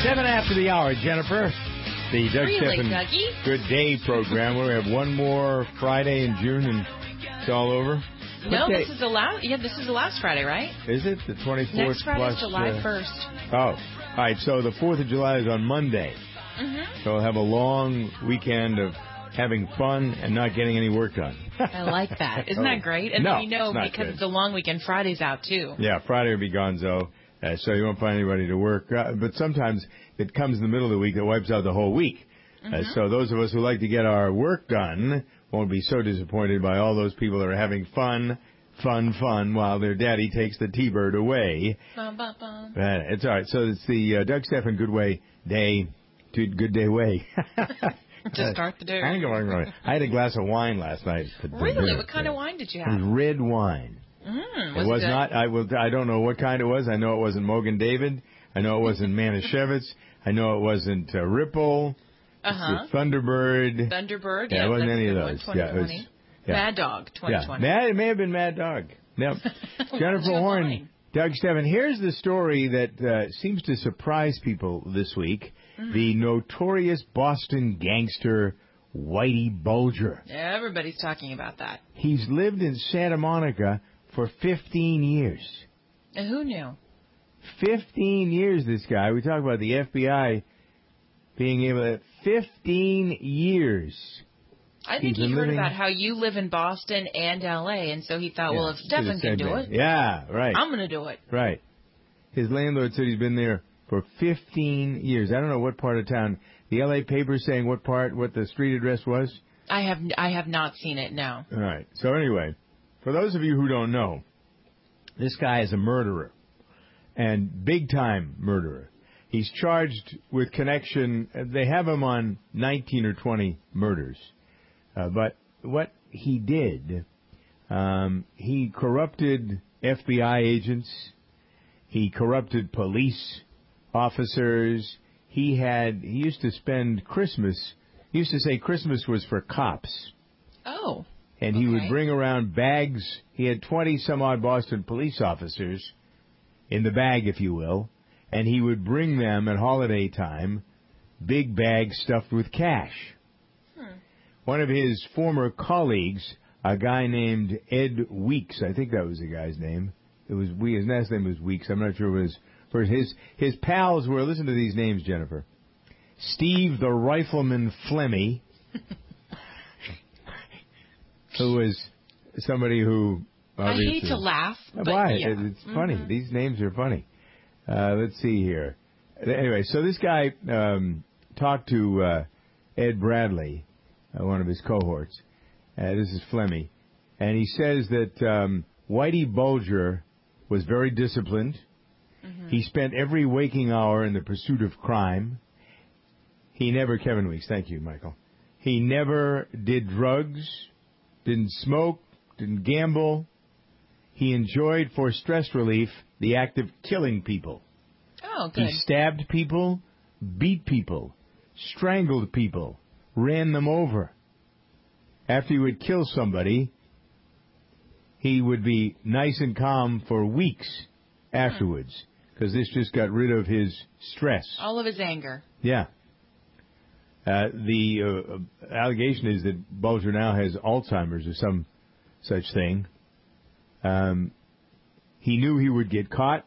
7 after the hour, Jennifer. The Doug Stephan Dougie? Good Day program. We have one more Friday in June, and it's all over. No, this is the last. Yeah, this is the last Friday, right? Is it the 24th? Next Friday plus is July 1st. Oh, all right. So the 4th of July is on Monday. Mm-hmm. So we'll have a long weekend of having fun and not getting any work done. I like that. Isn't that great? And no, then because it's a long weekend, Friday's out too. Yeah, Friday will be gonzo. So you won't find anybody to work. But sometimes it comes in the middle of the week that wipes out the whole week. Mm-hmm. So those of us who like to get our work done won't be so disappointed by all those people that are having fun while their daddy takes the T-Bird away. Bum, bum, bum. It's all right. So it's the Doug Stephan Good Day Way. To start the day. I had a glass of wine last night. Really? What kind of wine did you have? It was red wine. Was it was good? not. I don't know what kind it was. I know it wasn't Mogan David. I know it wasn't Manischewitz. I know it wasn't Ripple. Thunderbird. Yeah, it wasn't any of those. It was Mad Dog 2020. Yeah, it may have been Mad Dog. Yep. Jennifer Horn, Doug Stephan. Here's the story that seems to surprise people this week. Mm-hmm. The notorious Boston gangster Whitey Bulger. Yeah, everybody's talking about that. He's lived in Santa Monica for 15 years. And who knew? 15 years, this guy. We talk about the FBI being able to... 15 years. I think he heard about how you live in Boston and L.A., and so he thought, well, if Stephan can do it... Yeah, right. I'm going to do it. Right. His landlord said he's been there for 15 years. I don't know what part of town. The L.A. paper saying what the street address was? I have not seen it, no. All right. So anyway, for those of you who don't know, this guy is a murderer, and big-time murderer. He's charged with connection. They have him on 19 or 20 murders. But what he did, he corrupted FBI agents. He corrupted police officers. He used to spend Christmas. He used to say Christmas was for cops. Oh. And he would bring around bags. He had 20-some-odd Boston police officers in the bag, if you will. And he would bring them at holiday time big bags stuffed with cash. One of his former colleagues, a guy named Ed Weeks, I think that was the guy's name. His last name was Weeks. I'm not sure it was. His pals were, listen to these names, Jennifer. Steve the Rifleman Flemmy, who was somebody who... I hate to laugh, but why? Yeah. It's funny. These names are funny. Let's see here. Anyway, so this guy talked to Ed Bradley, one of his cohorts. This is Flemmy. And he says that Whitey Bulger was very disciplined. Mm-hmm. He spent every waking hour in the pursuit of crime. Kevin Weeks, thank you, Michael. He never did drugs, didn't smoke, didn't gamble. He enjoyed, for stress relief, the act of killing people. Oh, good. He stabbed people, beat people, strangled people, ran them over. After he would kill somebody, he would be nice and calm for weeks afterwards, because this just got rid of his stress. All of his anger. Yeah. The allegation is that Bulger now has Alzheimer's or some such thing. He knew he would get caught.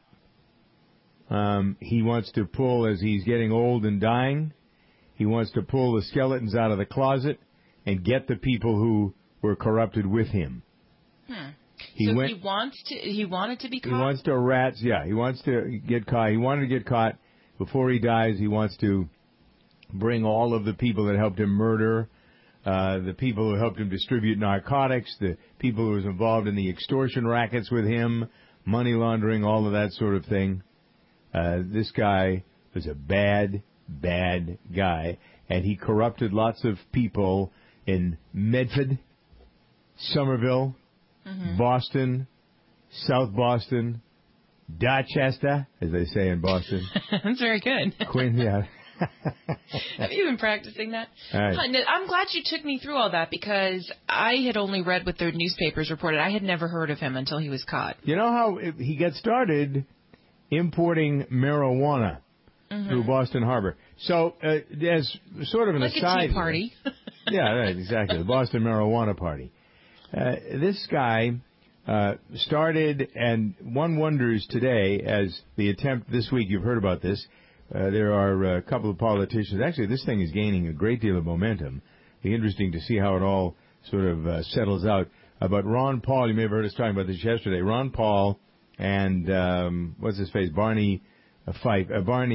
He wants to pull, as he's getting old and dying, he wants to pull the skeletons out of the closet and get the people who were corrupted with him. He wanted to be caught? He wants to he wants to get caught. He wanted to get caught before he dies. He wants to bring all of the people that helped him murder, the people who helped him distribute narcotics, the people who was involved in the extortion rackets with him, money laundering, all of that sort of thing. This guy was a bad, bad guy, and he corrupted lots of people in Medford, Somerville, Boston, South Boston, Dorchester, as they say in Boston. That's very good. Quinn, yeah. Have you been practicing that? Right. I'm glad you took me through all that, because I had only read what the newspapers reported. I had never heard of him until he was caught. You know how he got started importing marijuana through Boston Harbor. So, as sort of an like aside, a tea party. yeah, right, exactly, the Boston Marijuana Party. This guy started, and one wonders today, as the attempt this week, you've heard about this, there are a couple of politicians. Actually, this thing is gaining a great deal of momentum. It'll be interesting to see how it all sort of settles out. But Ron Paul, you may have heard us talking about this yesterday. Ron Paul and what's his face, Barney Frank.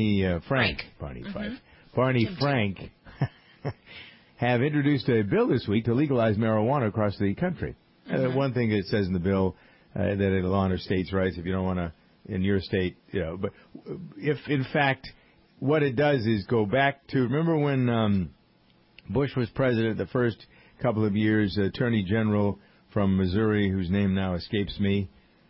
Barney Frank have introduced a bill this week to legalize marijuana across the country. One thing it says in the bill that it'll honor states' rights if you don't want to in your state, But if in fact what it does is go back to, remember when Bush was president the first couple of years, Attorney General from Missouri, whose name now escapes me,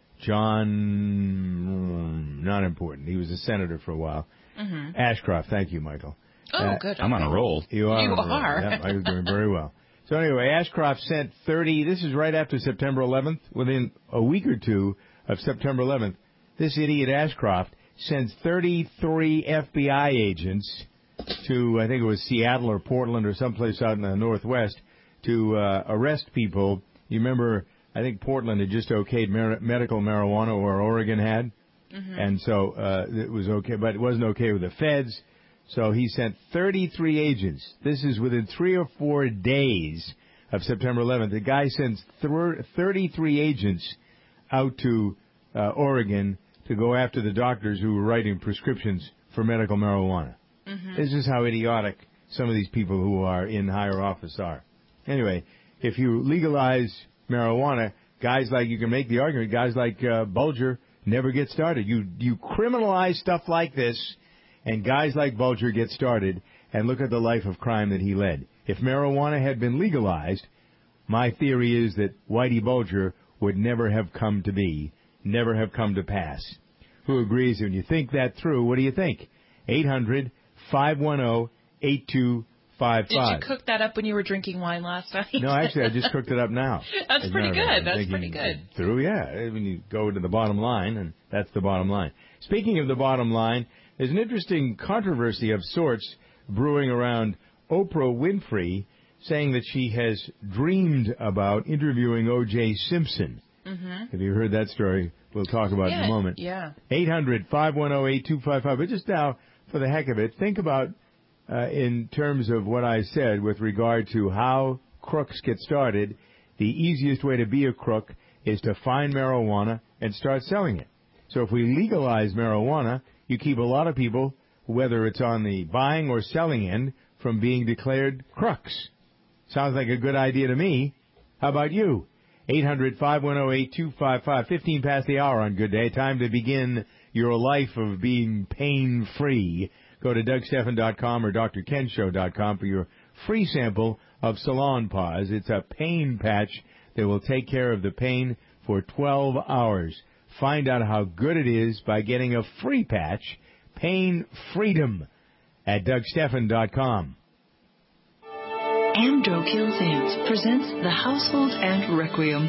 John, not important. He was a senator for a while. Ashcroft, thank you, Michael. Oh, good. I'm on a roll. You are. You are. Yeah, I was doing very well. So anyway, Ashcroft sent 30, this is right after September 11th, within a week or two of September 11th, this idiot Ashcroft sends 33 FBI agents to, I think it was Seattle or Portland or someplace out in the Northwest, to arrest people. You remember, I think Portland had just okayed medical marijuana, or Oregon had, and so it was okay, but it wasn't okay with the feds. So he sent 33 agents. This is within 3 or 4 days of September 11th. The guy sends 33 agents out to Oregon to go after the doctors who were writing prescriptions for medical marijuana. This is how idiotic some of these people who are in higher office are. Anyway, if you legalize marijuana, guys like, you can make the argument, guys like Bulger never get started. You criminalize stuff like this, and guys like Bulger get started, and look at the life of crime that he led. If marijuana had been legalized, my theory is that Whitey Bulger would never have come to be, never have come to pass. Who agrees? When you think that through, what do you think? 800-510-8255. Did you cook that up when you were drinking wine last night? No, actually, I just cooked it up now. That's pretty good. That's pretty good. Through, yeah. When you go to the bottom line, and that's the bottom line. Speaking of the bottom line, there's an interesting controversy of sorts brewing around Oprah Winfrey, saying that she has dreamed about interviewing O.J. Simpson. Have you heard that story? We'll talk about it in a moment. Yeah. 800-510-8255. But just now, for the heck of it, think about in terms of what I said with regard to how crooks get started. The easiest way to be a crook is to find marijuana and start selling it. So if we legalize marijuana, you keep a lot of people, whether it's on the buying or selling end, from being declared crooks. Sounds like a good idea to me. How about you? 800-510-8255. 15 past the hour on Good Day. Time to begin your life of being pain-free. Go to DougStephan.com or DrKenShow.com for your free sample of Salon Pause. It's a pain patch that will take care of the pain for 12 hours. Find out how good it is by getting a free patch, Pain Freedom, at DougStephan.com. Amdro Kills Ants presents The Household Ant Requiem.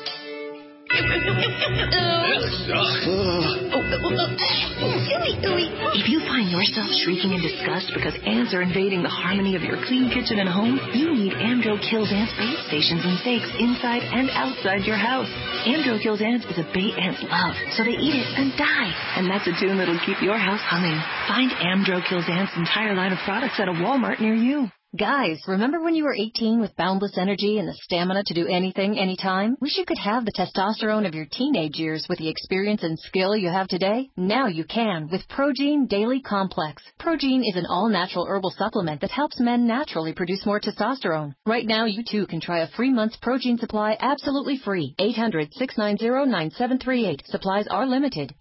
If you find yourself shrieking in disgust because ants are invading the harmony of your clean kitchen and home, you need Amdro Kills Ants bait stations and stakes inside and outside your house. Amdro Kills Ants is a bait ants love, so they eat it and die. And that's a tune that'll keep your house humming. Find Amdro Kills Ants' entire line of products at a Walmart near you. Guys, remember when you were 18 with boundless energy and the stamina to do anything, anytime? Wish you could have the testosterone of your teenage years with the experience and skill you have today? Now you can with Progene Daily Complex. Progene is an all-natural herbal supplement that helps men naturally produce more testosterone. Right now, you too can try a free month's Progene supply absolutely free. 800-690-9738. Supplies are limited.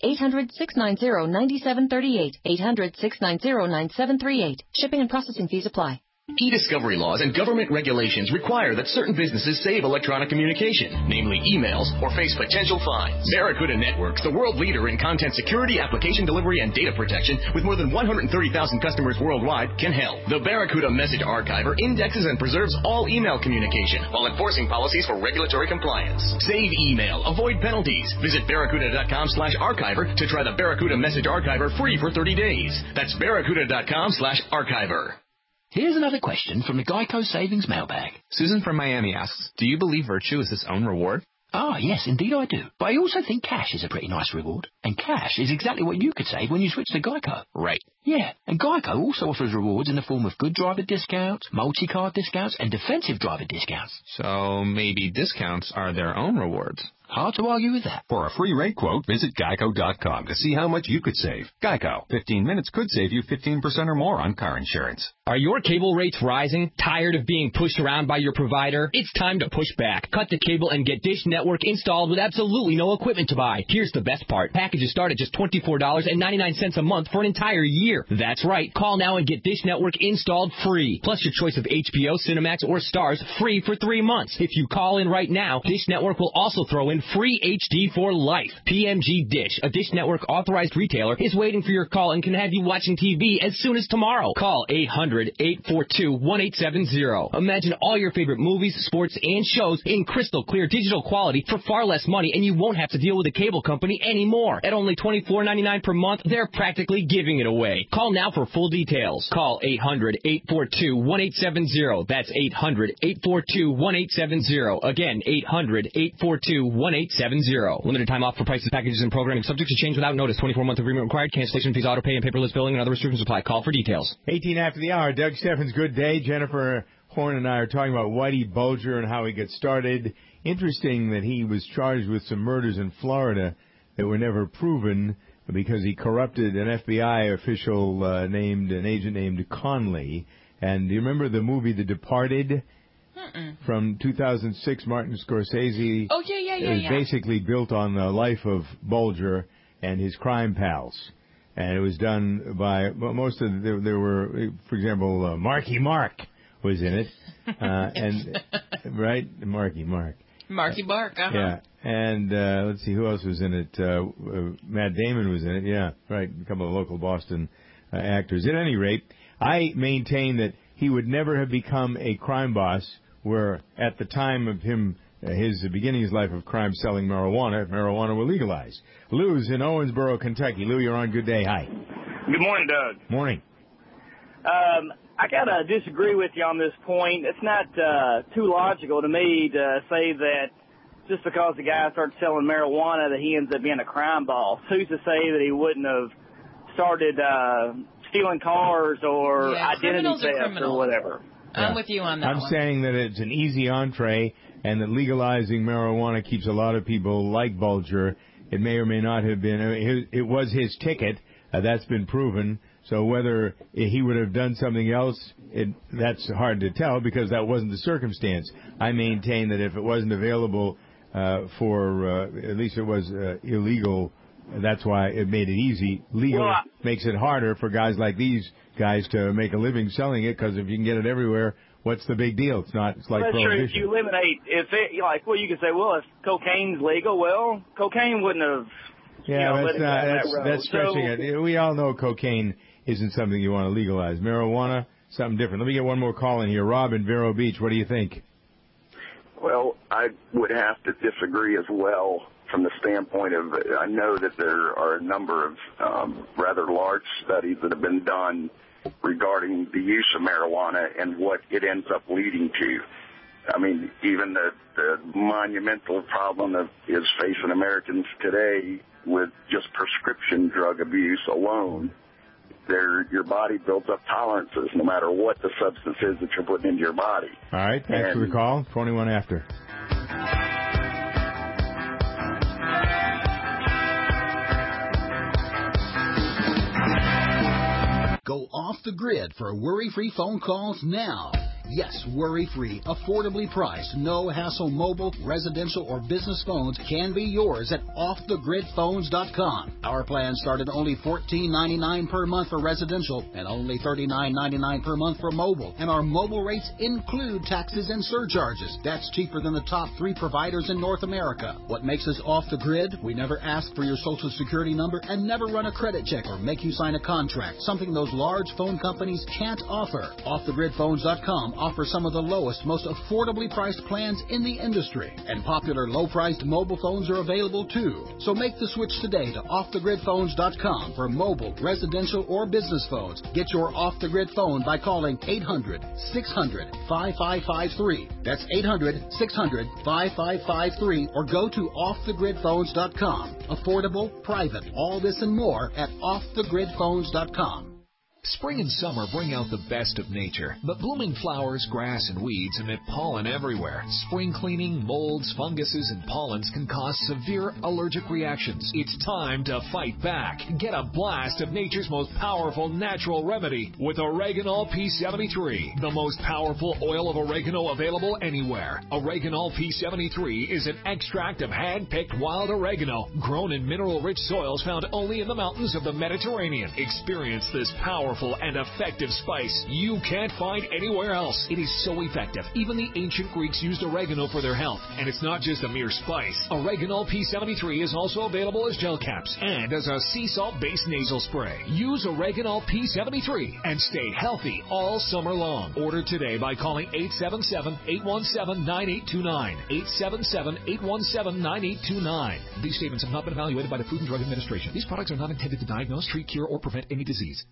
800-690-9738. 800-690-9738. Shipping and processing fees apply. E-discovery laws and government regulations require that certain businesses save electronic communication, namely emails, or face potential fines. Barracuda Networks, the world leader in content security, application delivery, and data protection, with more than 130,000 customers worldwide, can help. The Barracuda Message Archiver indexes and preserves all email communication while enforcing policies for regulatory compliance. Save email, avoid penalties. Visit barracuda.com/archiver to try the Barracuda Message Archiver free for 30 days. That's barracuda.com/archiver. Here's another question from the Geico Savings Mailbag. Susan from Miami asks, do you believe virtue is its own reward? Ah, yes, indeed I do. But I also think cash is a pretty nice reward. And cash is exactly what you could save when you switch to Geico. Right. Yeah, and Geico also offers rewards in the form of good driver discounts, multi-card discounts, and defensive driver discounts. So maybe discounts are their own rewards. Hard to argue with that. For a free rate quote, visit geico.com to see how much you could save. Geico. 15 minutes could save you 15% or more on car insurance. Are your cable rates rising? Tired of being pushed around by your provider? It's time to push back. Cut the cable and get Dish Network installed with absolutely no equipment to buy. Here's the best part. Packages start at just $24.99 a month for an entire year. That's right. Call now and get Dish Network installed free. Plus your choice of HBO, Cinemax, or Stars free for 3 months. If you call in right now, Dish Network will also throw in free HD for life. PMG Dish, a Dish Network authorized retailer, is waiting for your call and can have you watching TV as soon as tomorrow. Call 800-842-1870. Imagine all your favorite movies, sports, and shows in crystal clear digital quality for far less money, and you won't have to deal with a cable company anymore. At only $24.99 per month, they're practically giving it away. Call now for full details. Call 800-842-1870. That's 800-842-1870. Again, 800-842-1870. Limited time offer for prices, packages, and programming subject to change without notice. 24-month agreement required. Cancellation fees, auto pay, and paperless billing and other restrictions apply. Call for details. 18 after the hour. Doug Steffens, good day. Jennifer Horn and I are talking about Whitey Bulger and how he got started. Interesting that he was charged with some murders in Florida that were never proven because he corrupted an FBI official an agent named Conley. And do you remember the movie The Departed? From 2006, Martin Scorsese. Oh, yeah. It was basically built on the life of Bulger and his crime pals. And it was done by, most of, there were, for example, Marky Mark was in it. Right? Marky Mark. Marky Mark, Yeah. And let's see, who else was in it? Matt Damon was in it. Yeah, right. A couple of local Boston actors. At any rate, I maintain that he would never have become a crime boss where at the time of him, his beginning his life of crime selling marijuana, if marijuana were legalized. Lou's in Owensboro, Kentucky. Lou, you're on. Good day. Hi. Good morning, Doug. Morning. I got to disagree with you on this point. It's not too logical to me to say that just because the guy started selling marijuana that he ends up being a crime boss. Who's to say that he wouldn't have started stealing cars or identity theft or whatever? I'm with you on that I'm saying that it's an easy entree and that legalizing marijuana keeps a lot of people like Bulger. It may or may not have been. It was his ticket. That's been proven. So whether he would have done something else, that's hard to tell because that wasn't the circumstance. I maintain that if it wasn't available at least it was illegal, that's why it made it easy. Legal makes it harder for guys like these guys to make a living selling it because if you can get it everywhere, what's the big deal? It's not. It's like prohibition. True. If you eliminate, you can say, well, if cocaine's legal, well, cocaine wouldn't have. Yeah, that's stretching it. We all know cocaine isn't something you want to legalize. Marijuana, something different. Let me get one more call in here. Rob in Vero Beach, what do you think? Well, I would have to disagree as well from the standpoint of I know that there are a number of rather large studies that have been done regarding the use of marijuana and what it ends up leading to. I mean, even the monumental problem that is facing Americans today with just prescription drug abuse alone. Your body builds up tolerances no matter what the substance is that you're putting into your body. All right, thanks for the call. 21 after. Go off the grid for worry-free phone calls now. Yes, worry-free, affordably priced, no-hassle mobile, residential, or business phones can be yours at OffTheGridPhones.com. Our plans start at only $14.99 per month for residential and only $39.99 per month for mobile. And our mobile rates include taxes and surcharges. That's cheaper than the top 3 providers in North America. What makes us off the grid? We never ask for your Social Security number and never run a credit check or make you sign a contract, something those large phone companies can't offer. OffTheGridPhones.com offers some of the lowest, most affordably priced plans in the industry. And popular low-priced mobile phones are available too. So make the switch today to OffTheGridPhones.com for mobile, residential, or business phones. Get your off-the-grid phone by calling 800-600-5553. That's 800-600-5553 or go to OffTheGridPhones.com. Affordable, private, all this and more at OffTheGridPhones.com. Spring and summer bring out the best of nature, but blooming flowers, grass, and weeds emit pollen everywhere. Spring cleaning, molds, funguses, and pollens can cause severe allergic reactions. It's time to fight back. Get a blast of nature's most powerful natural remedy with Oreganol P73, the most powerful oil of oregano available anywhere. Oreganol P73 is an extract of hand-picked wild oregano grown in mineral-rich soils found only in the mountains of the Mediterranean. Experience this powerful and effective spice you can't find anywhere else. It is so effective. Even the ancient Greeks used oregano for their health, and it's not just a mere spice. Oreganol P73 is also available as gel caps and as a sea salt-based nasal spray. Use Oreganol P73 and stay healthy all summer long. Order today by calling 877-817-9829. 877-817-9829. These statements have not been evaluated by the Food and Drug Administration. These products are not intended to diagnose, treat, cure, or prevent any disease.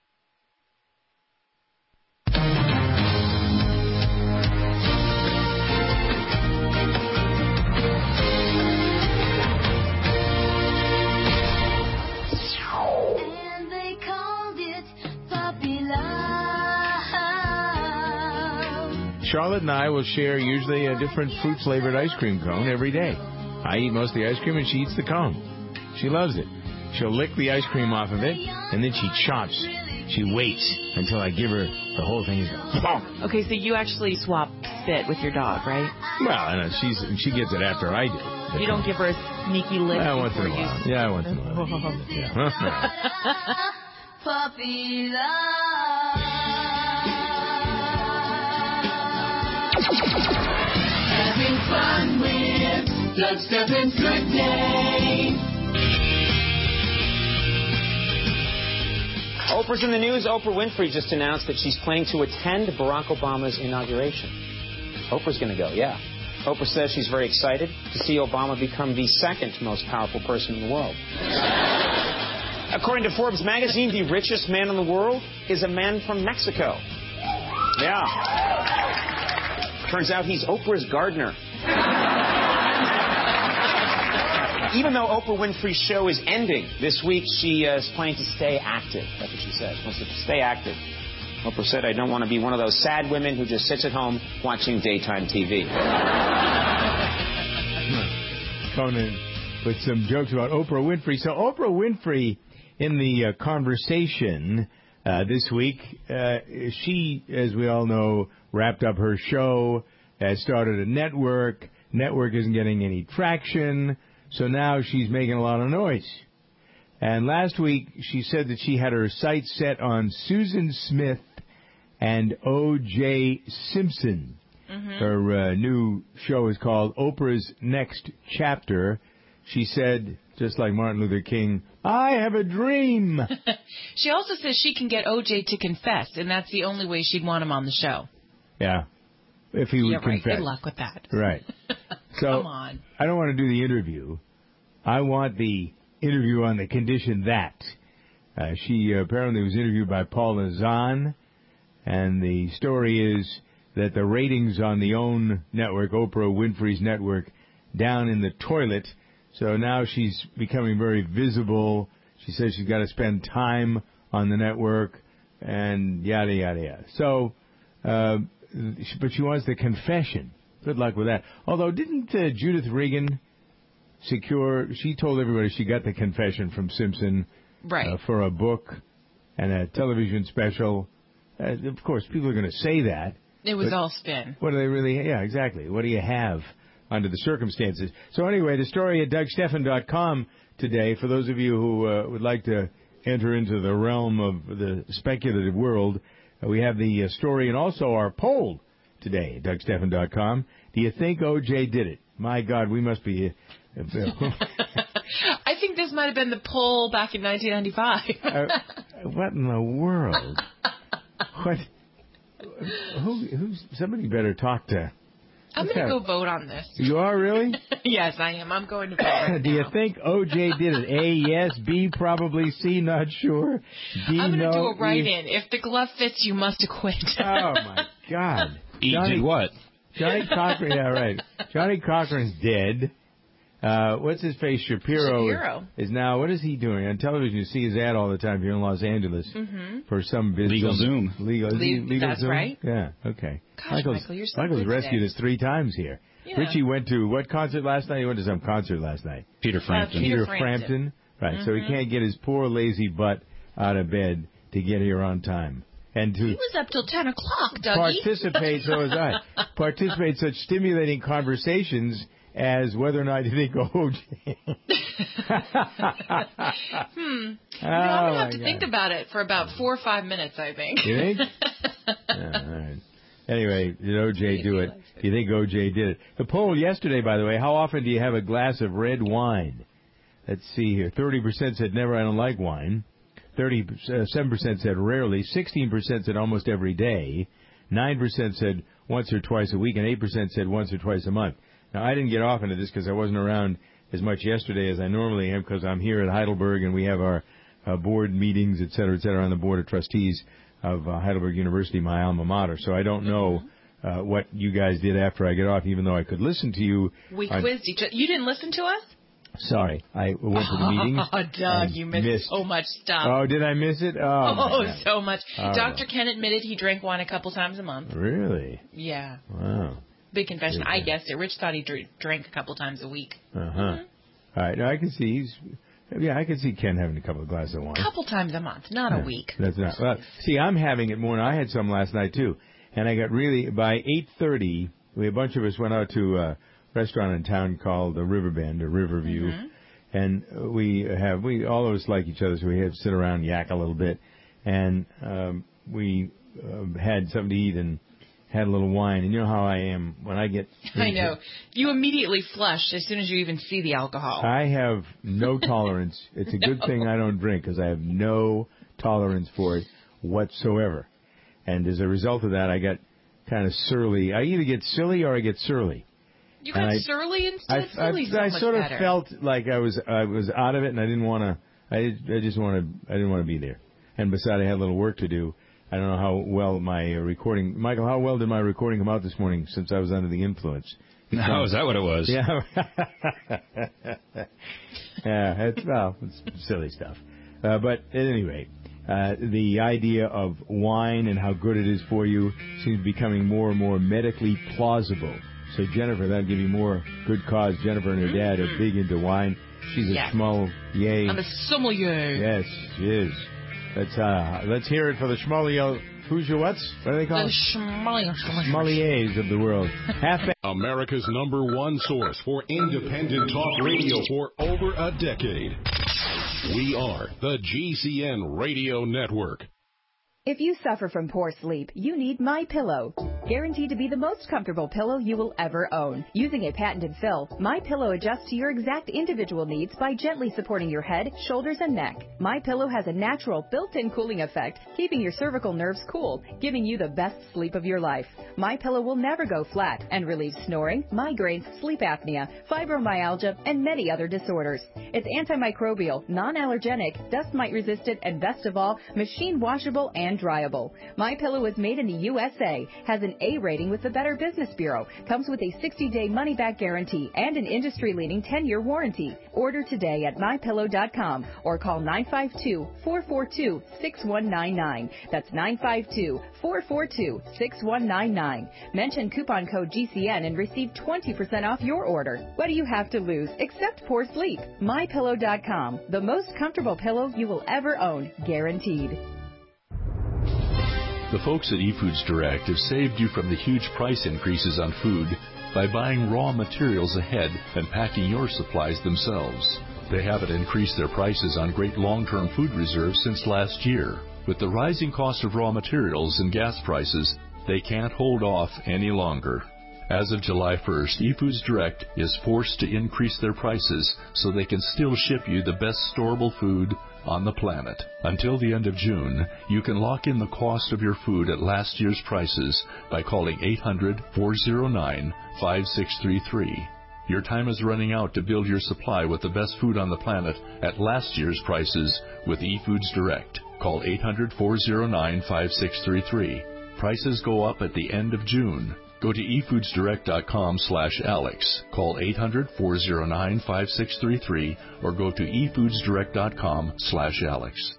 Charlotte and I will share usually a different fruit-flavored ice cream cone every day. I eat most of the ice cream, and she eats the cone. She loves it. She'll lick the ice cream off of it, and then she chops. She waits until I give her the whole thing. Okay, so you actually swap spit with your dog, right? Well, I know, she gets it after I do. You don't give her a sneaky lick once in a while. Yeah, once in a while. Yeah. Puppy love. Having fun with Doug Steffens. Good day. Oprah's in the news. Oprah Winfrey just announced that she's planning to attend Barack Obama's inauguration. Oprah's going to go, yeah. Oprah says she's very excited to see Obama become the second most powerful person in the world. According to Forbes magazine, the richest man in the world is a man from Mexico. Yeah. Turns out he's Oprah's gardener. Even though Oprah Winfrey's show is ending this week, she is planning to stay active. That's what she says. She wants to stay active. Oprah said, I don't want to be one of those sad women who just sits at home watching daytime TV. Conan with some jokes about Oprah Winfrey. So Oprah Winfrey, in the conversation this week, she, as we all know, wrapped up her show, has started a network. Network isn't getting any traction. So now she's making a lot of noise. And last week, she said that she had her sights set on Susan Smith and O.J. Simpson. Mm-hmm. Her new show is called Oprah's Next Chapter. She said, just like Martin Luther King, I have a dream. She also says she can get O.J. to confess, and that's the only way she'd want him on the show. Yeah. If he would confess. Right. Good luck with that. Right. So, come on. I don't want to do the interview. I want the interview on the condition that she apparently was interviewed by Paula Zahn, and the story is that the ratings on the OWN network, Oprah Winfrey's network, down in the toilet. So now she's becoming very visible. She says she's got to spend time on the network, and yada, yada, yada. So, but she wants the confession. Good luck with that. Although, didn't Judith Regan she told everybody she got the confession from Simpson for a book and a television special. Of course, people are going to say that, It was all spin. What do they really? Yeah, exactly. What do you have under the circumstances? So anyway, the story at DougStephan.com today. For those of you who would like to enter into the realm of the speculative world, we have the story and also our poll today at DougStephan.com. Do you think O.J. did it? My God, we must be. I think this might have been the poll back in 1995. What in the world? What? Who's somebody better talk to? I'm going to go vote on this. You are really? Yes, I am. I'm going to vote right Do you think O.J. did it? A, yes. B, probably. C, not sure. D, I'm going to no. do a write-in. E. If the glove fits, you must acquit. Oh, my God. E did what? Johnny Cochran, yeah, right. Johnny Cochran's dead. What's his face? Shapiro is now, what is he doing? On television, you see his ad all the time here in Los Angeles for some business. Legal Zoom. Legal That's Zoom? right. Yeah, okay. Gosh, Michael, you're so Michael's good rescued today. us 3 times here. Yeah. Richie went to what concert last night? He went to some concert last night. Peter Frampton. Peter Frampton. Right, so he can't get his poor lazy butt out of bed to get here on time. And to He was up till 10 o'clock, Dougie. participate, so was I, participate in such stimulating conversations as whether or not you think O.J. I'm going to have to think about it for about 4 or 5 minutes, I think. You think? Yeah, all right. Anyway, did O.J. do it? Do you think O.J. did it? The poll yesterday, by the way, how often do you have a glass of red wine? Let's see here. 30% said never, I don't like wine. 37% said rarely. 16% said almost every day. 9% said once or twice a week. And 8% said once or twice a month. Now, I didn't get off into this because I wasn't around as much yesterday as I normally am because I'm here at Heidelberg and we have our board meetings, et cetera, on the Board of Trustees of Heidelberg University, my alma mater. So I don't know what you guys did after I get off, even though I could listen to you. We quizzed each other. You didn't listen to us? Sorry, I went to the meetings. Oh, Doug, you missed so much stuff. Oh, did I miss it? Oh, so much. Oh. Dr. Ken admitted he drank wine a couple times a month. Really? Yeah. Wow. Big confession. I guessed it. Rich thought he drank a couple times a week. All right. Now I can see I can see Ken having a couple of glasses of wine. A couple times a month, not a week. That's not. Well, see, I'm having it more, and I had some last night too. And I got really by 8:30. A bunch of us went out to a restaurant in town called the Riverbend or Riverview, and we all of us like each other, so we had to sit around and yak a little bit, and we had something to eat and had a little wine. And you know how I am when I get. I know. You immediately flush as soon as you even see the alcohol. I have no tolerance. It's a good thing I don't drink because I have no tolerance for it whatsoever. And as a result of that, I got kind of surly. I either get silly or I get surly. You got surly instead? Silly's so much I sort of better. felt like I was out of it, and I didn't want to. I didn't want to be there. And besides, I had a little work to do. I don't know how well my recording, Michael. How well did my recording come out this morning? Since I was under the influence. Oh, is that what it was? Yeah. Yeah. It's silly stuff. But at any rate, the idea of wine and how good it is for you seems to be becoming more and more medically plausible. So, Jennifer, that'll give you more good cause. Jennifer and her dad are big into wine. She's a schmollerier. I'm a sommelier. Yes, she is. Let's hear it for the schmollerier. Who's your what's? What are they called? The Schmolleriers of the world. America's #1 source for independent talk radio for over a decade. We are the GCN Radio Network. If you suffer from poor sleep, you need MyPillow. Guaranteed to be the most comfortable pillow you will ever own. Using a patented fill, MyPillow adjusts to your exact individual needs by gently supporting your head, shoulders, and neck. MyPillow has a natural built-in cooling effect, keeping your cervical nerves cool, giving you the best sleep of your life. MyPillow will never go flat and relieves snoring, migraines, sleep apnea, fibromyalgia, and many other disorders. It's antimicrobial, non-allergenic, dust mite resistant, and best of all, machine washable and dryable. MyPillow is made in the USA, has an A rating with the Better Business Bureau, comes with a 60-day money-back guarantee and an industry-leading 10-year warranty. Order today at MyPillow.com or call 952-442-6199. That's 952-442-6199. Mention coupon code GCN and receive 20% off your order. What do you have to lose except poor sleep? MyPillow.com, the most comfortable pillow you will ever own, guaranteed. The folks at eFoods Direct have saved you from the huge price increases on food by buying raw materials ahead and packing your supplies themselves. They haven't increased their prices on great long-term food reserves since last year. With the rising cost of raw materials and gas prices, they can't hold off any longer. As of July 1st, eFoods Direct is forced to increase their prices so they can still ship you the best storable food on the planet. Until the end of June, you can lock in the cost of your food at last year's prices by calling 800-409-5633. Your time is running out to build your supply with the best food on the planet at last year's prices with eFoods Direct. Call 800-409-5633. Prices go up at the end of June. Go to efoodsdirect.com/Alex. Call 800-409-5633 or go to efoodsdirect.com/Alex.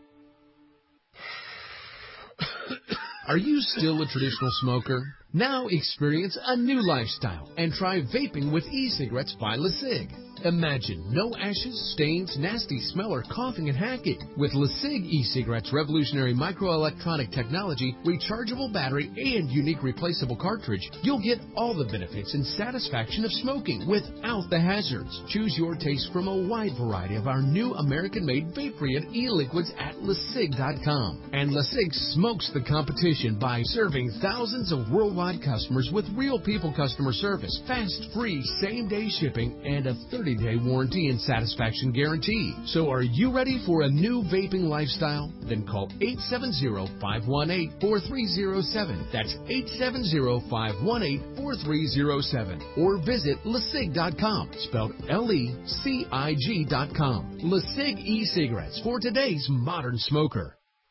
Are you still a traditional smoker? Now experience a new lifestyle and try vaping with e-cigarettes by LeSig. Imagine no ashes, stains, nasty smell, or coughing and hacking. With LeSig e-cigarettes' revolutionary microelectronic technology, rechargeable battery, and unique replaceable cartridge, you'll get all the benefits and satisfaction of smoking without the hazards. Choose your taste from a wide variety of our new American-made vape-free and e-liquids at LeSig.com. And LeSig smokes the competition by serving thousands of worldwide customers with real people customer service, fast, free, same-day shipping, and a 30-day warranty and satisfaction guarantee. So are you ready for a new vaping lifestyle? Then call 870-518-4307. That's 870-518-4307. Or visit LeSig.com, spelled LECIG.com. LeSig e-cigarettes for today's modern smoker.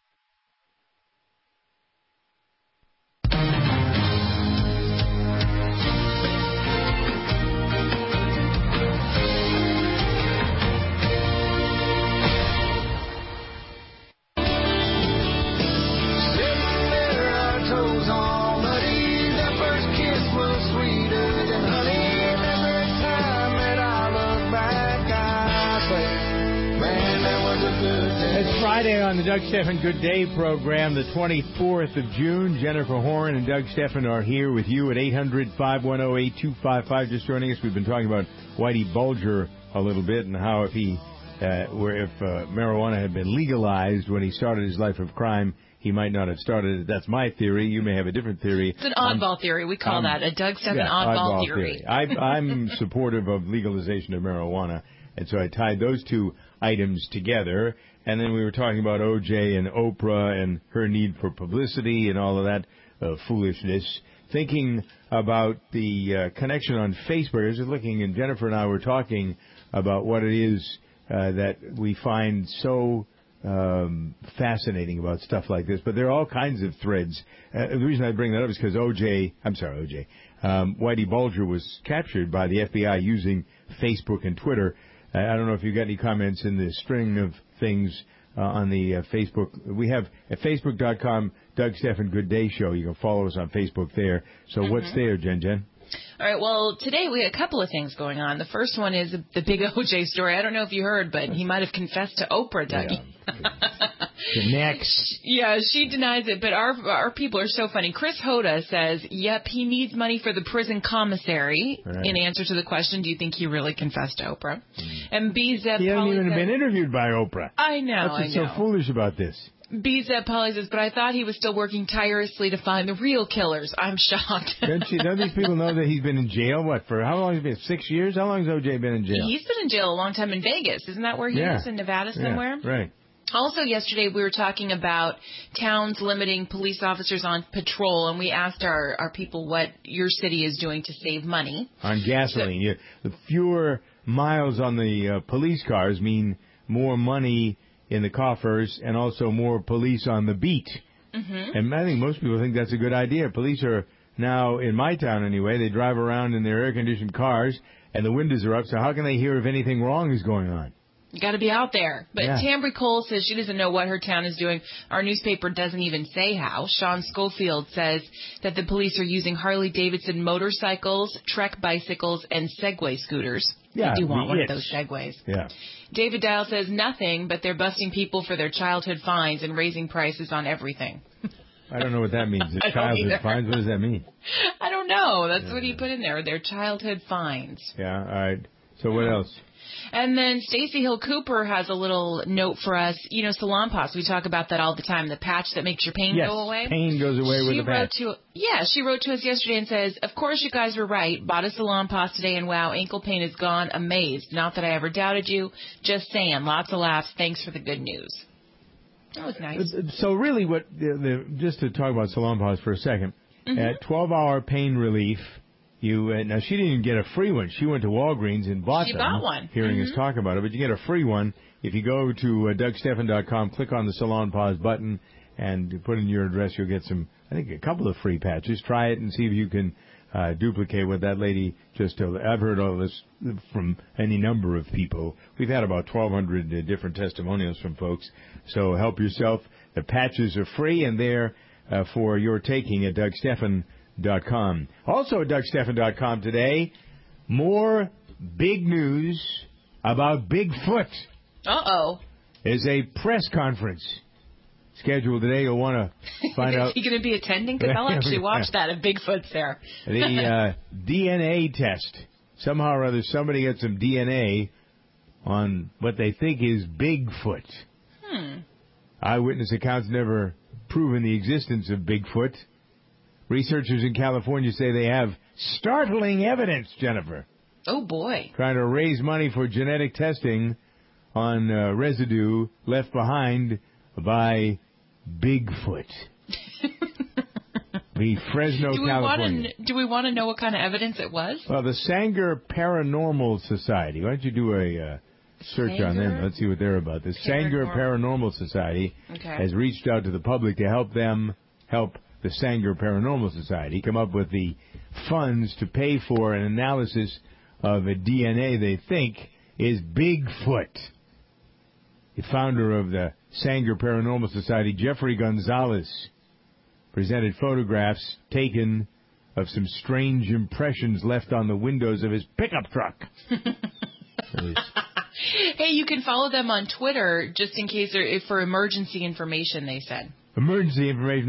Friday on the Doug Stephan Good Day program, the 24th of June. Jennifer Horn and Doug Stephan are here with you at 800-510-8255. Just joining us, we've been talking about Whitey Bulger a little bit and how if marijuana had been legalized when he started his life of crime, he might not have started it. That's my theory. You may have a different theory. It's an oddball theory. We call that a Doug Stephan oddball theory. I'm supportive of legalization of marijuana, and so I tied those two items together. And then we were talking about O.J. and Oprah and her need for publicity and all of that foolishness. Thinking about the connection on Facebook, I was just looking, and Jennifer and I were talking about what it is that we find so fascinating about stuff like this. But there are all kinds of threads. The reason I bring that up is because Whitey Bulger was captured by the FBI using Facebook and Twitter. I don't know if you got any comments in the string of things on the Facebook. We have at Facebook.com Doug Stephan Good Day Show. You can follow us on Facebook there. So what's there, Jen? All right, well, today we had a couple of things going on. The first one is the big O.J. story. I don't know if you heard, but he might have confessed to Oprah, Doug. Yeah. Next. Yeah, she denies it, but our people are so funny. Chris Hoda says, yep, he needs money for the prison commissary. Right. In answer to the question, do you think he really confessed to Oprah? And B-Zep He hasn't even been interviewed by Oprah. I know, What's so foolish about this? B-Zep Polly says, but I thought he was still working tirelessly to find the real killers. I'm shocked. Don't these people know that he's been in jail? For how long has he been? 6 years? How long has O.J. been in jail? He's been in jail a long time in Vegas. Isn't that where he is? In Nevada somewhere? Yeah, right. Also, yesterday we were talking about towns limiting police officers on patrol, and we asked our people what your city is doing to save money. On gasoline. The fewer miles on the police cars mean more money in the coffers and also more police on the beat. Mm-hmm. And I think most people think that's a good idea. Police are now, in my town anyway, they drive around in their air-conditioned cars and the windows are up, so how can they hear if anything wrong is going on? You got to be out there. But Tambry Cole says she doesn't know what her town is doing. Our newspaper doesn't even say how. Sean Schofield says that the police are using Harley-Davidson motorcycles, Trek bicycles, and Segway scooters. Yeah, I do want one of those Segways. Yeah. David Dial says nothing, but they're busting people for their childhood fines and raising prices on everything. I don't know what that means. I don't Childhood either. finds. What does that mean? I don't know. That's what he put in there. Their childhood finds. Yeah. All right. So what else? And then Stacey Hill Cooper has a little note for us. You know, Salonpas, we talk about that all the time, the patch that makes your pain Yes, go away. pain goes away with the patch. She wrote to us yesterday and says, of course you guys were right. Bought a Salonpas today and wow, ankle pain is gone. Amazed. Not that I ever doubted you. Just saying. Lots of laughs. Thanks for the good news. That was nice. So really what, just to talk about Salonpas for a second, at 12-hour pain relief, now she didn't even get a free one. She went to Walgreens and bought them. She bought one. Hearing us talk about it, but you get a free one if you go to DougStephan.com, click on the Salonpas button, and put in your address. You'll get a couple of free patches. Try it and see if you can duplicate what that lady just told. I've heard all this from any number of people. We've had about 1,200 different testimonials from folks. So help yourself. The patches are free and they're for your taking at DougStephan.com. Also at DougStephan.com today, more big news about Bigfoot. Uh-oh. There's a press conference scheduled today. You'll want to find out. Is he going to be attending? Because I'll actually watch that if Bigfoot's there. The DNA test. Somehow or other, somebody got some DNA on what they think is Bigfoot. Eyewitness accounts never proven the existence of Bigfoot. Researchers in California say they have startling evidence, Jennifer. Oh, boy. Trying to raise money for genetic testing on residue left behind by Bigfoot. The Fresno, California. Do we want to know what kind of evidence it was? Well, the Sanger Paranormal Society. Why don't you do a search on them? Let's see what they're about. The Sanger Paranormal Society has reached out to the public to help the Sanger Paranormal Society come up with the funds to pay for an analysis of a DNA they think is Bigfoot. The founder of the Sanger Paranormal Society, Jeffrey Gonzalez, presented photographs taken of some strange impressions left on the windows of his pickup truck. Hey, you can follow them on Twitter just in case for emergency information, they said. Emergency information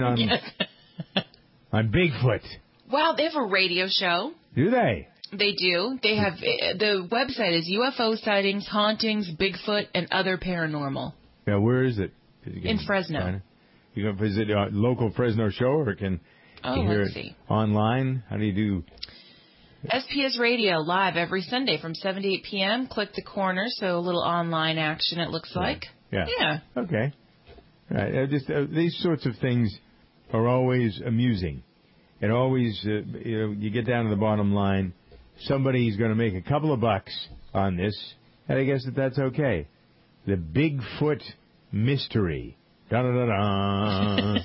on Bigfoot. Wow, they have a radio show. Do they? They do. They have, the website is UFO sightings, hauntings, Bigfoot, and other paranormal. Yeah, where is it? In Fresno. You can visit a local Fresno show, or can you hear it online? How do you do? SPS Radio live every Sunday from 7 to 8 p.m. Click the corner, so a little online action it looks like. Yeah. Okay. Right. These sorts of things are always amusing. And always, you get down to the bottom line, somebody's going to make a couple of bucks on this, and I guess that's okay. The Bigfoot mystery. Da-da-da-da.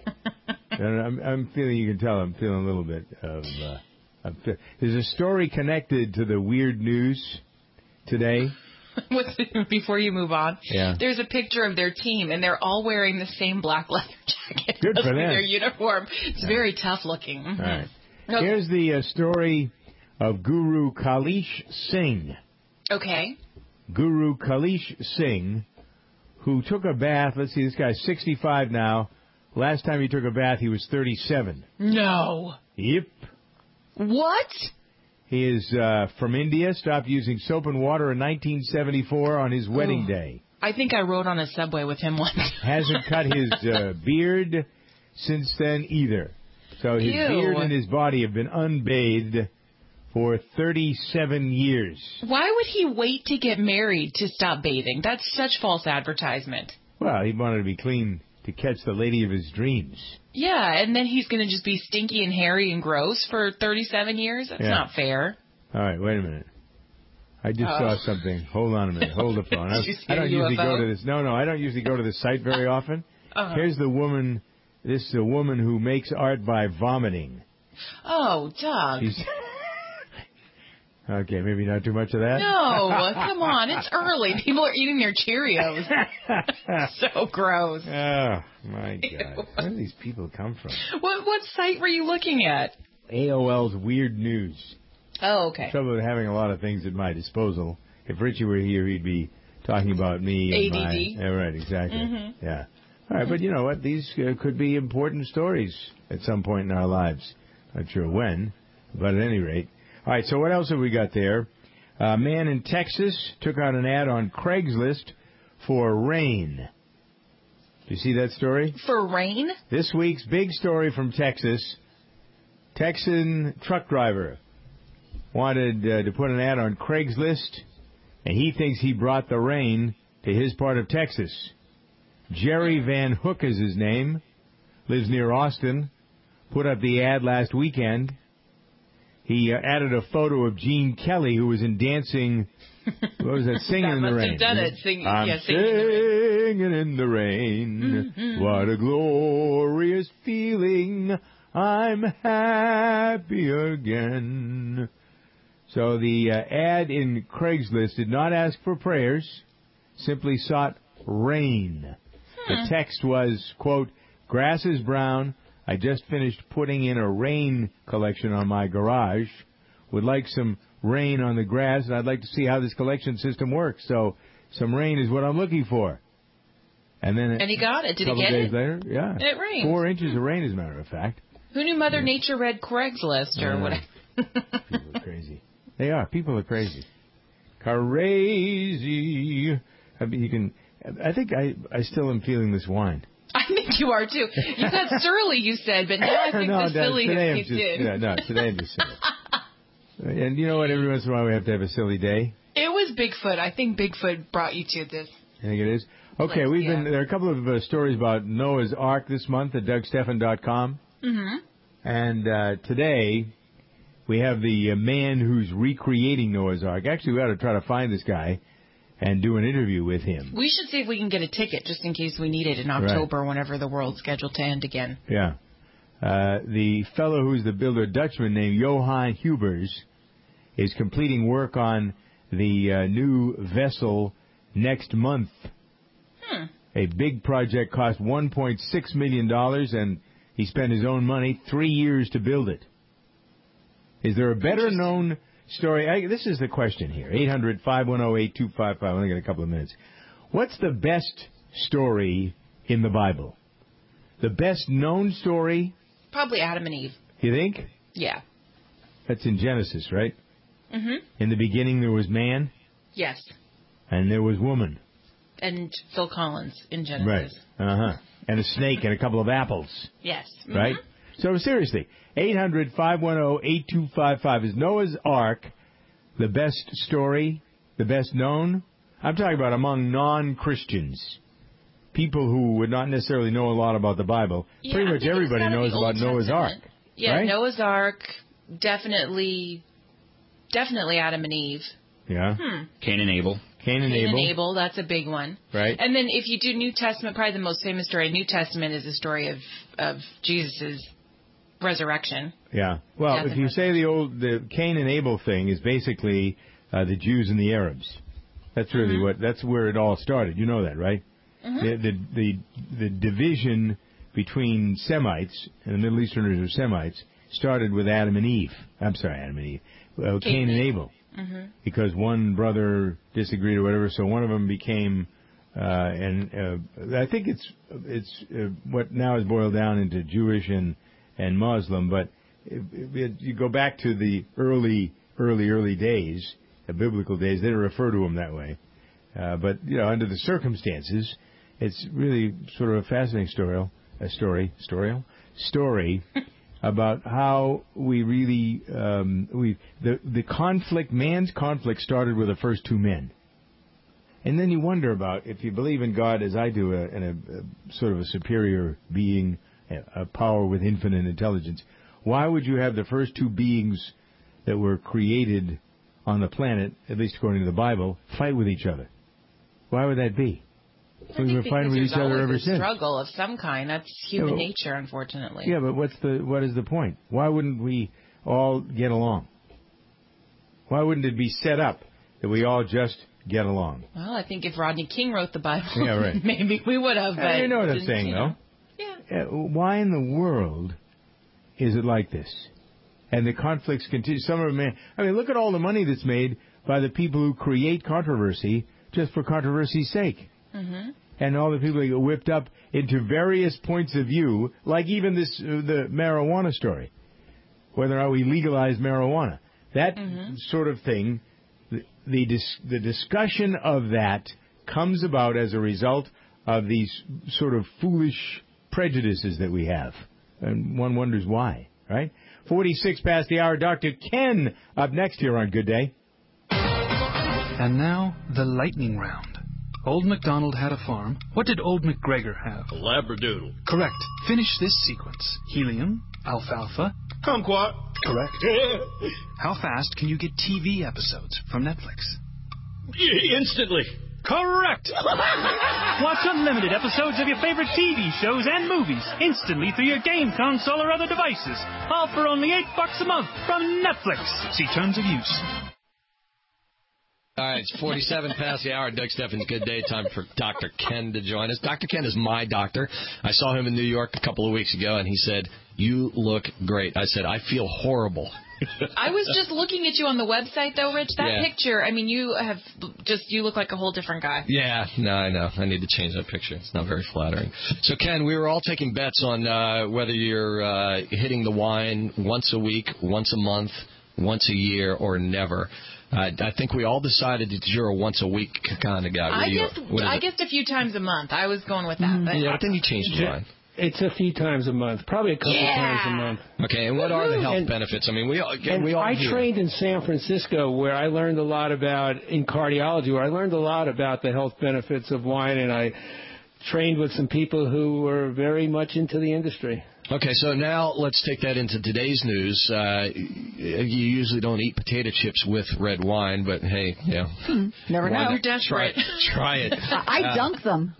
I'm feeling, you can tell I'm feeling a little bit of... there's a story connected to the weird news today. Before you move on, yeah. There's a picture of their team, and they're all wearing the same black leather jacket. Good for them. Their uniform. It's very tough looking. Mm-hmm. All right. Okay. Here's the story of Guru Kailash Singh. Okay. Guru Kailash Singh, who took a bath. Let's see, this guy's 65 now. Last time he took a bath, he was 37. No. Yep. What? He is from India, stopped using soap and water in 1974 on his wedding day. I think I rode on a subway with him once. Hasn't cut his beard since then either. So his beard and his body have been unbathed for 37 years. Why would he wait to get married to stop bathing? That's such false advertisement. Well, he wanted to be clean to catch the lady of his dreams. Yeah, and then he's going to just be stinky and hairy and gross for 37 years? That's not fair. All right, wait a minute. I just saw something. Hold on a minute. Hold the phone. I don't usually go to this. No, I don't usually go to this site very often. Here's the woman. This is a woman who makes art by vomiting. Oh, Doug. Okay, maybe not too much of that? No, come on. It's early. People are eating their Cheerios. So gross. Oh, my God. Where do these people come from? What site were you looking at? AOL's Weird News. Oh, okay. Trouble with having a lot of things at my disposal. If Richie were here, he'd be talking about me. ADD. Yeah, right, exactly. Mm-hmm. Yeah. All right, but you know what? These could be important stories at some point in our lives. Not sure when, but at any rate. All right, so what else have we got there? A man in Texas took out an ad on Craigslist for rain. Do you see that story? For rain? This week's big story from Texas. Texan truck driver wanted to put an ad on Craigslist, and he thinks he brought the rain to his part of Texas. Jerry Van Hook is his name. Lives near Austin. Put up the ad last weekend. He added a photo of Gene Kelly, who was in dancing. What was that? Singing in the rain. Done it. I'm singing in the rain. Mm-hmm. What a glorious feeling. I'm happy again. So the ad in Craigslist did not ask for prayers, simply sought rain. The text was, quote, grass is brown. I just finished putting in a rain collection on my garage. Would like some rain on the grass, and I'd like to see how this collection system works. So some rain is what I'm looking for. And then he got it. Did he get it? A couple days later, yeah. It rained. 4 inches of rain, as a matter of fact. Who knew Mother Nature read Craigslist or whatever? People are crazy. They are. People are crazy. Crazy. I mean, you can. I think I still am feeling this wine. I think you are too. You got surly, you said, but now I think the silliness you did. Today I'm just silly. And you know what? Every once in a while we have to have a silly day. It was Bigfoot. I think Bigfoot brought you to this. I think it is. Okay, there are a couple of stories about Noah's Ark this month at DougStephan.com. Mm-hmm. And today we have the man who's recreating Noah's Ark. Actually, we ought to try to find this guy and do an interview with him. We should see if we can get a ticket just in case we need it in October whenever the world's scheduled to end again. Yeah. The fellow who's the builder, Dutchman, named Johan Hubers, is completing work on the new vessel next month. A big project cost $1.6 million, and he spent his own money 3 years to build it. Is there a better-known story? This is the question here. 800-510-8255. I only got a couple of minutes. What's the best story in the Bible? The best-known story? Probably Adam and Eve. You think? Yeah. That's in Genesis, right? Mm-hmm. In the beginning there was man? Yes. And there was woman. And Phil Collins in Genesis. Right. Uh-huh. And a snake and a couple of apples. Yes. Mm-hmm. Right? So seriously, 800-510-8255. Is Noah's Ark the best story, the best known? I'm talking about among non-Christians. People who would not necessarily know a lot about the Bible. Yeah, pretty much everybody knows about Noah's Ark. Yeah, right? Noah's Ark, definitely Adam and Eve. Yeah. Cain and Abel. Cain and Abel, that's a big one. Right. And then if you do New Testament, probably the most famous story in New Testament is the story of Jesus' resurrection. Yeah. Well, if you say the Cain and Abel thing is basically the Jews and the Arabs. That's really that's where it all started. You know that, right? Mm-hmm. The division between Semites and the Middle Easterners are Semites started with Adam and Eve. I'm sorry, Adam and Eve. Cain and Abel. Mm-hmm. Because one brother disagreed or whatever, so one of them became, I think it's what now is boiled down into Jewish and Muslim, but you go back to the early days, the biblical days, they didn't refer to them that way. But, under the circumstances, it's really sort of a fascinating story about how we really, the conflict, man's conflict started with the first two men. And then you wonder about, if you believe in God as I do, and a sort of a superior being, a power with infinite intelligence, why would you have the first two beings that were created on the planet, at least according to the Bible, fight with each other? Why would that be? We've been fighting with each other ever since. Struggle of some kind. That's human nature, unfortunately. Yeah, but what is the point? Why wouldn't we all get along? Why wouldn't it be set up that we all just get along? Well, I think if Rodney King wrote the Bible, yeah, right. maybe we would have. But you know what I'm saying, though. Yeah. Why in the world is it like this? And the conflicts continue. Some of them, look at all the money that's made by the people who create controversy just for controversy's sake. Mm-hmm. and all the people that get whipped up into various points of view, like even the marijuana story, whether or not we legalize marijuana. That sort of thing, the discussion of that comes about as a result of these sort of foolish prejudices that we have. And one wonders why, right? 46 past the hour. Dr. Ken up next here on Good Day. And now, the lightning round. Old MacDonald had a farm. What did Old MacGregor have? A Labradoodle. Correct. Finish this sequence. Helium, alfalfa. Kumquat. Correct. How fast can you get TV episodes from Netflix? Instantly. Correct! Watch unlimited episodes of your favorite TV shows and movies instantly through your game console or other devices. All for only $8 a month from Netflix. See terms of use. All right, it's 47 past the hour. Doug Steffens, Good Day. Time for Dr. Ken to join us. Dr. Ken is my doctor. I saw him in New York a couple of weeks ago, and he said, "You look great." I said, "I feel horrible." I was just looking at you on the website, though, Rich. That picture, I mean, you look like a whole different guy. Yeah, no, I know. I need to change that picture. It's not very flattering. So, Ken, we were all taking bets on whether you're hitting the wine once a week, once a month, once a year, or never. I think we all decided that you're a once-a-week kind of guy. I guessed a few times a month. I was going with that. But but then you changed your mind. It's a few times a month, probably a couple times a month. Okay, and what are the health benefits? I mean, I trained in San Francisco, where I learned a lot in cardiology, where I learned a lot about the health benefits of wine, and I trained with some people who were very much into the industry. Okay, so now let's take that into today's news. You usually don't eat potato chips with red wine, but hey, never know. You're desperate. Try it. I dunk them.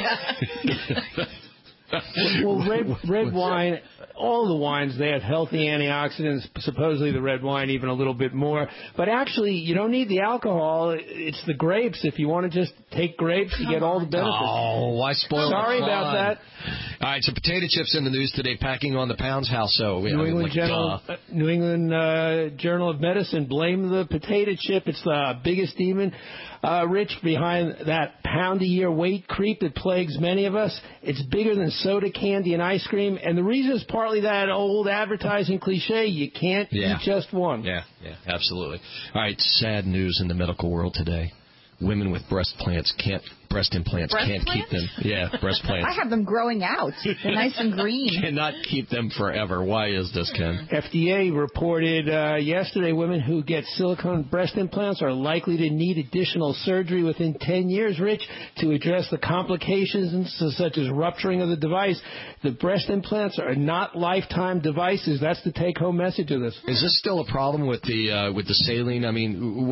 Well, red wine, all the wines, they have healthy antioxidants, supposedly the red wine even a little bit more. But actually, you don't need the alcohol. It's the grapes. If you want to just take grapes, you get all the benefits. Oh, why spoil Sorry the fun? about that. All right, so potato chips in the news today, packing on the pounds. How so? New England Journal of Medicine blame the potato chip. It's the biggest demon, Rich, behind that pound-a-year weight creep that plagues many of us. It's bigger than soda, candy, and ice cream. And the reason is partly that old advertising cliche, you can't eat just one. Yeah, absolutely. All right, sad news in the medical world today. Women with breast implants can't keep them. Yeah, breast plants. I have them growing out. They're nice and green. Cannot keep them forever. Why is this, Ken? FDA reported yesterday women who get silicone breast implants are likely to need additional surgery within 10 years, Rich, to address the complications such as rupturing of the device. The breast implants are not lifetime devices. That's the take-home message of this. Is this still a problem with the saline? I mean,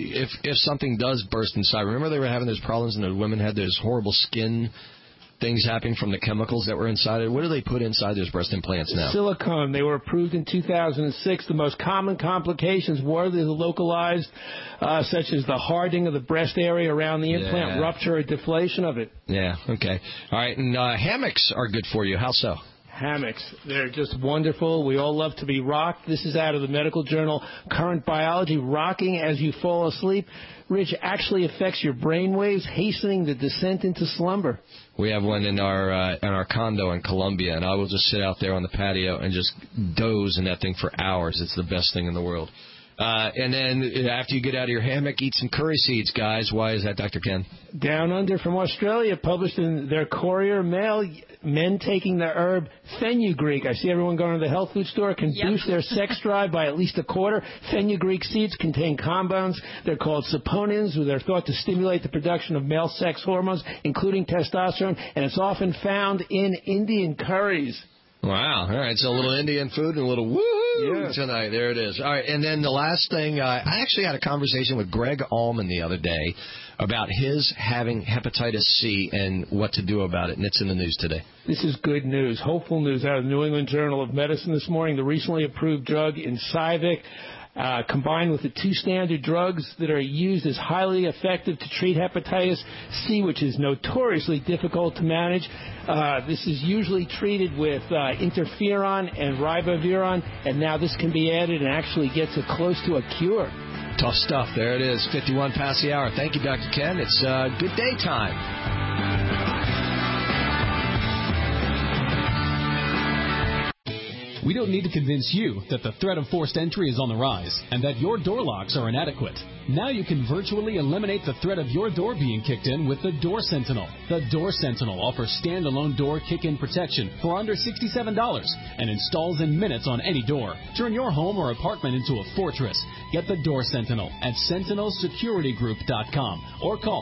if something does burst inside? Remember they were having those problems and the women had those horrible skin things happening from the chemicals that were inside it. What do they put inside those breast implants now? Silicone. They were approved in 2006. The most common complications were the localized, such as the hardening of the breast area around the implant, rupture or deflation of it. Yeah, okay. All right, and hammocks are good for you. How so? Hammocks. They're just wonderful. We all love to be rocked. This is out of the medical journal Current Biology. Rocking as you fall asleep, Rich, actually affects your brain waves, hastening the descent into slumber. We have one in our condo in Columbia, and I will just sit out there on the patio and just doze in that thing for hours. It's the best thing in the world. And then after you get out of your hammock, eat some curry seeds, guys. Why is that, Dr. Ken? Down Under from Australia, published in their Courier Mail, men taking the herb fenugreek. I see everyone going to the health food store can boost their sex drive by at least a quarter. Fenugreek seeds contain compounds. They're called saponins, who they're thought to stimulate the production of male sex hormones, including testosterone, and it's often found in Indian curries. Wow. All right. So a little Indian food and a little woo tonight. There it is. All right. And then the last thing, I actually had a conversation with Greg Allman the other day about his having hepatitis C and what to do about it, and it's in the news today. This is good news, hopeful news out of the New England Journal of Medicine this morning. The recently approved drug Incyvic, combined with the two standard drugs that are used, is highly effective to treat hepatitis C, which is notoriously difficult to manage. This is usually treated with interferon and ribavirin, and now this can be added and actually gets it close to a cure. Tough stuff. There it is, 51 past the hour. Thank you, Dr. Ken. It's good day time. We don't need to convince you that the threat of forced entry is on the rise and that your door locks are inadequate. Now you can virtually eliminate the threat of your door being kicked in with the Door Sentinel. The Door Sentinel offers standalone door kick-in protection for under $67 and installs in minutes on any door. Turn your home or apartment into a fortress. Get the Door Sentinel at sentinelsecuritygroup.com or call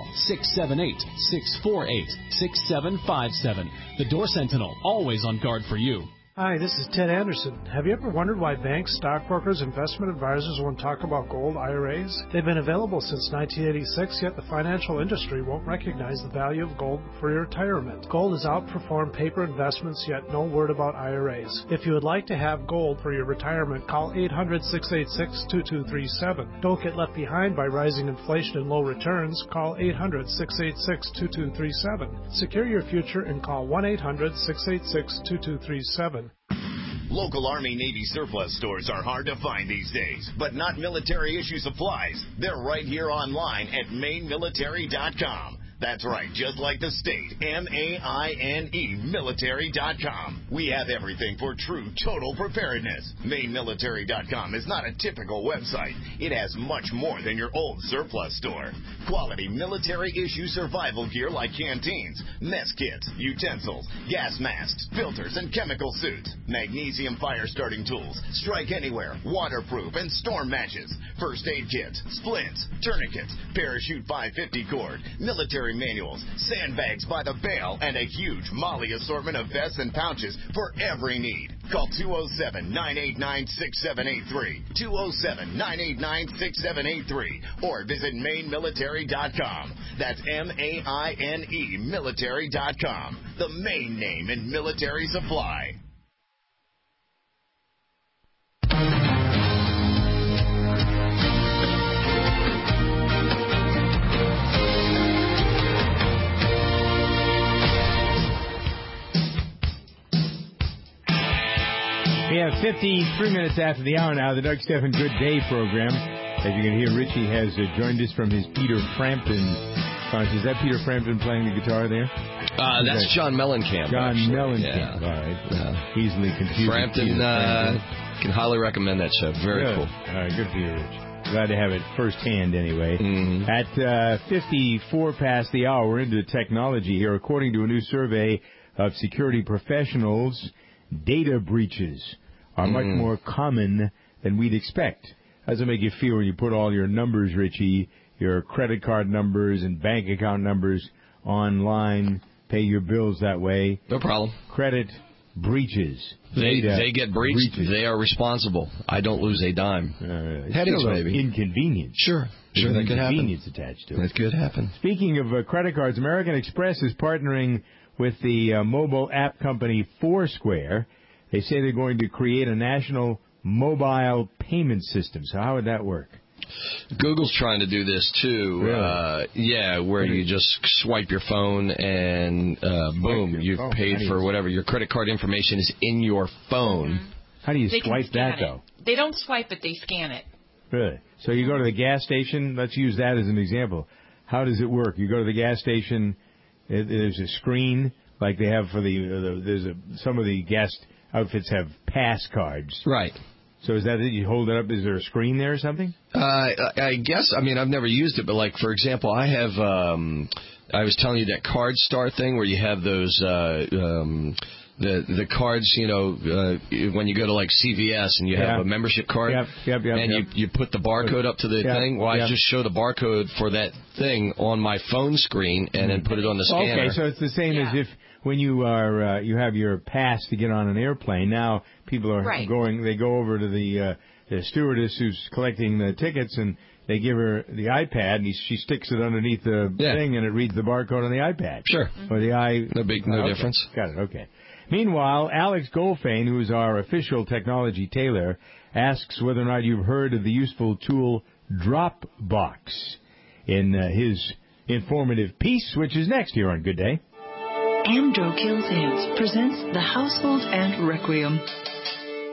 678-648-6757. The Door Sentinel, always on guard for you. Hi, this is Ted Anderson. Have you ever wondered why banks, stockbrokers, investment advisors won't talk about gold IRAs? They've been available since 1986, yet the financial industry won't recognize the value of gold for your retirement. Gold has outperformed paper investments, yet no word about IRAs. If you would like to have gold for your retirement, call 800-686-2237. Don't get left behind by rising inflation and low returns. Call 800-686-2237. Secure your future and call 1-800-686-2237. Local Army Navy surplus stores are hard to find these days, but not military issue supplies. They're right here online at mainmilitary.com. That's right, just like the state, MAINE military.com. We have everything for true total preparedness. MainMilitary.com is not a typical website. It has much more than your old surplus store. Quality military-issue survival gear like canteens, mess kits, utensils, gas masks, filters, and chemical suits. Magnesium fire-starting tools, strike anywhere, waterproof, and storm matches. First aid kits, splints, tourniquets, parachute 550 cord, military manuals, sandbags by the bale, and a huge Molly assortment of vests and pouches for every need. Call 207-989-6783, 207-989-6783, or visit mainmilitary.com. That's MAINE military.com, the main name in military supply. We have 53 minutes after the hour now, the Doug Stephan Good Day program. As you can hear, Richie has joined us from his Peter Frampton concert. Is that Peter Frampton playing the guitar there? That's John Mellencamp. John actually. Mellencamp. Yeah. All right. Easily confused. Frampton, can highly recommend that show. Very good. cool. All right, good for you, Rich. Glad to have it firsthand anyway. Mm-hmm. At 54 past the hour, we're into technology here. According to a new survey of security professionals, data breaches are much more common than we'd expect. How does it make you feel when you put all your numbers, Richie, your credit card numbers and bank account numbers online, pay your bills that way? No problem. Credit breaches. They get breached. Breaches. They are responsible. I don't lose a dime. Headaches, still maybe. Inconvenience. Sure, that could happen. Inconvenience attached to it. That could happen. Speaking of credit cards, American Express is partnering with the mobile app company Foursquare. They say they're going to create a national mobile payment system. So how would that work? Google's trying to do this too. Really? Where you just swipe your phone and boom, you've paid for whatever. Your credit card information is in your phone. Mm-hmm. How do you They swipe can scan that, though? They don't swipe it, they scan it. Really? So you go to the gas station. Let's use that as an example. How does it work? You go to the gas station. There's a screen like they have for some of the gas outfits have pass cards. Right. So is that it? You hold it up. Is there a screen there or something? I guess. I mean, I've never used it, but like for example, I have. I was telling you that Card Star thing where you have those the cards. You know, when you go to like CVS and you have a membership card, and you put the barcode up to the thing. Well, I just show the barcode for that thing on my phone screen and then put it on the scanner. Okay, so it's the same as if. When you are you have your pass to get on an airplane, now people are going. They go over to the stewardess who's collecting the tickets, and they give her the iPad, and she sticks it underneath the thing, and it reads the barcode on the iPad. Sure. Or the no difference. Got it. Okay. Meanwhile, Alex Goldfein, who is our official technology tailor, asks whether or not you've heard of the useful tool Dropbox in his informative piece, which is next here on Good Day. Andro Kills Ants presents The Household Ant Requiem.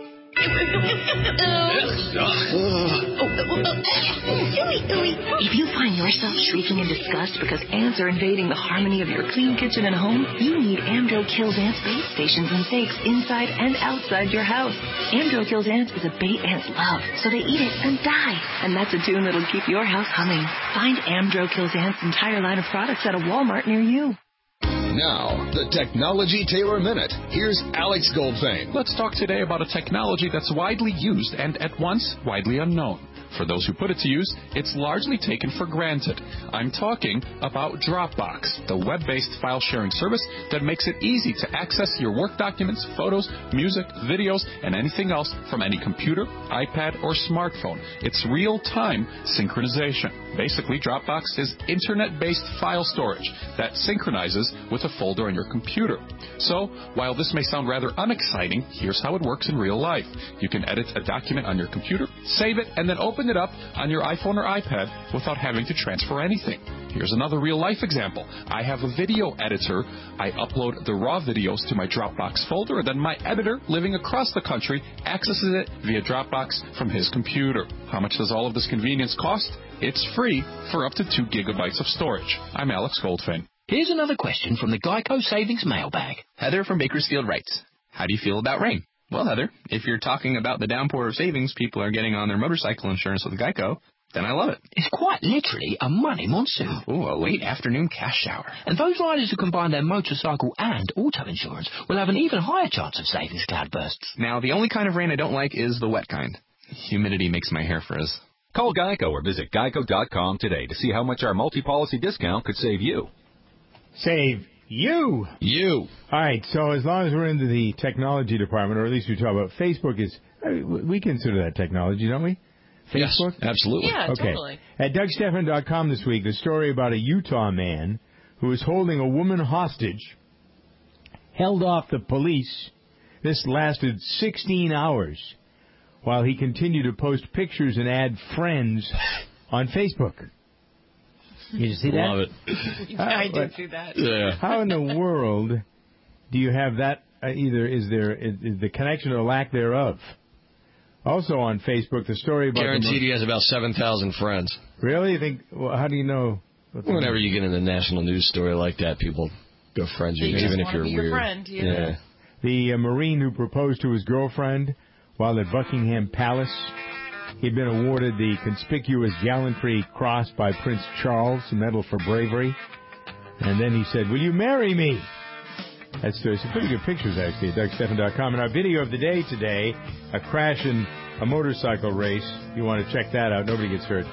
If you find yourself shrieking in disgust because ants are invading the harmony of your clean kitchen and home, you need Amdro Kills Ants bait stations and stakes inside and outside your house. Amdro Kills Ants is a bait ants love, so they eat it and die. And that's a tune that'll keep your house humming. Find Amdro Kills Ants' entire line of products at a Walmart near you. Now, the Technology Taylor Minute. Here's Alex Goldfein. Let's talk today about a technology that's widely used and at once widely unknown. For those who put it to use, it's largely taken for granted. I'm talking about Dropbox, the web-based file-sharing service that makes it easy to access your work documents, photos, music, videos, and anything else from any computer, iPad, or smartphone. It's real-time synchronization. Basically, Dropbox is internet-based file storage that synchronizes with a folder on your computer. So, while this may sound rather unexciting, here's how it works in real life. You can edit a document on your computer, save it, and then open it up on your iPhone or iPad without having to transfer anything. Here's another real-life example. I have a video editor. I upload the raw videos to my Dropbox folder, and then my editor, living across the country, accesses it via Dropbox from his computer. How much does all of this convenience cost? It's free for up to 2 gigabytes of storage. I'm Alex Goldfein. Here's another question from the Geico Savings Mailbag. Heather from Bakersfield writes, how do you feel about rain? Well, Heather, if you're talking about the downpour of savings people are getting on their motorcycle insurance with Geico, then I love it. It's quite literally a money monsoon. Ooh, a late afternoon cash shower. And those riders who combine their motorcycle and auto insurance will have an even higher chance of savings cloudbursts. Now, the only kind of rain I don't like is the wet kind. Humidity makes my hair frizz. Call Geico or visit geico.com today to see how much our multi-policy discount could save you. Save you. You. All right, so as long as we're into the technology department, or at least we talk about Facebook, we consider that technology, don't we? Facebook? Yes, absolutely. Yeah, okay. totally. At DougStephan.com this week, the story about a Utah man who is holding a woman hostage, held off the police. This lasted 16 hours while he continued to post pictures and add friends on Facebook. Did you see that? Love it. I did see that. Yeah. How in the world do you have that? Either is the connection or lack thereof? Also on Facebook, the story about... Guaranteed he has about 7,000 friends. Really? You think? Well, how do you know? Whenever you get in a national news story like that, people go friends you, even if you're weird. Your friend, yeah. The Marine who proposed to his girlfriend while at Buckingham Palace. He'd been awarded the Conspicuous Gallantry Cross by Prince Charles, a medal for bravery. And then he said, "Will you marry me?" That's some pretty good pictures, actually, at DougStephan.com. And our video of the day today, a crash in a motorcycle race. You want to check that out. Nobody gets hurt.